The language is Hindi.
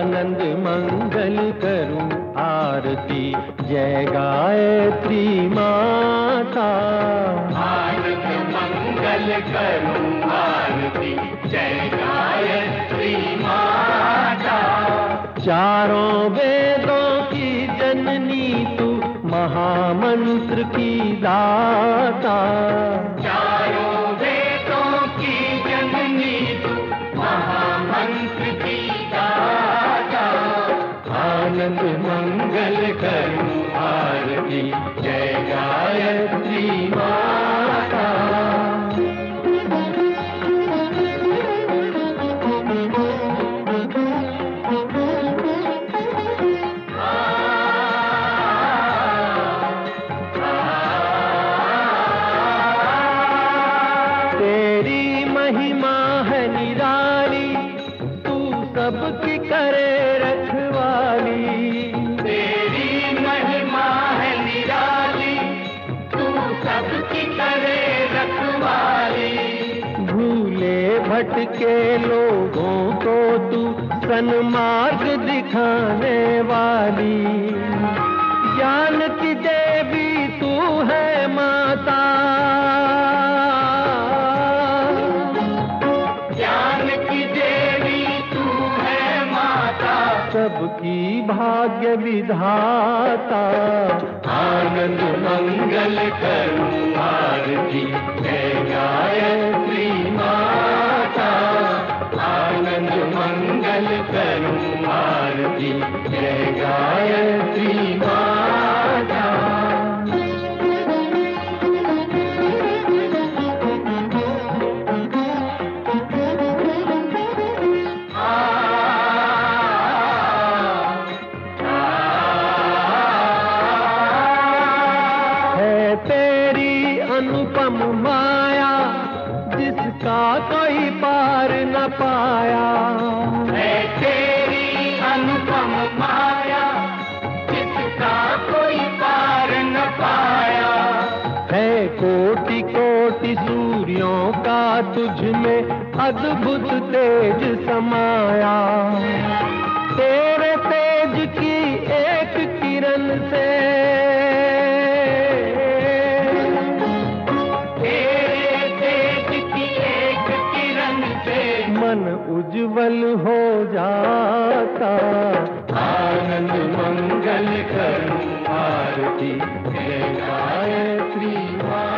आनंद मंगल करूं आरती, जय गायत्री माता। आनंद मंगल करूं आरती, जय गायत्री माता। चारों वेदों की जननी तू, महामंत्र की दाता। चारों वेदों की जननी तू, महामंत्र की दाता। आनंद मंगल करूं आरती, जय गायत्री माता। तेरी महिमा है निराली, तू सबकी करे रखवाली। तेरी महिमा है निराली, तू सबकी करे रखवाली। भूले भटके लोगों को तू सन्मार्ग दिखाने वाली। ज्ञान की देवी तू है माता, ज्ञान की देवी तू है माता। सबकी भाग्य विधाता। आनंद मंगल करूं आरती, जय गायत्री माता। आनंद मंगल करूं आरती, जय गायत्री माता। तेरी अनुपम माया, जिसका कोई पार न पाया। है तेरी अनुपम माया, जिसका कोई पार न पाया। है कोटि कोटि सूर्यों का तुझ में अद्भुत तेज समाया। तेरे तेज की एक किरण से मन उज्जवल हो जाता। आनंद मंगल करूं आरती, जय गायत्री माता।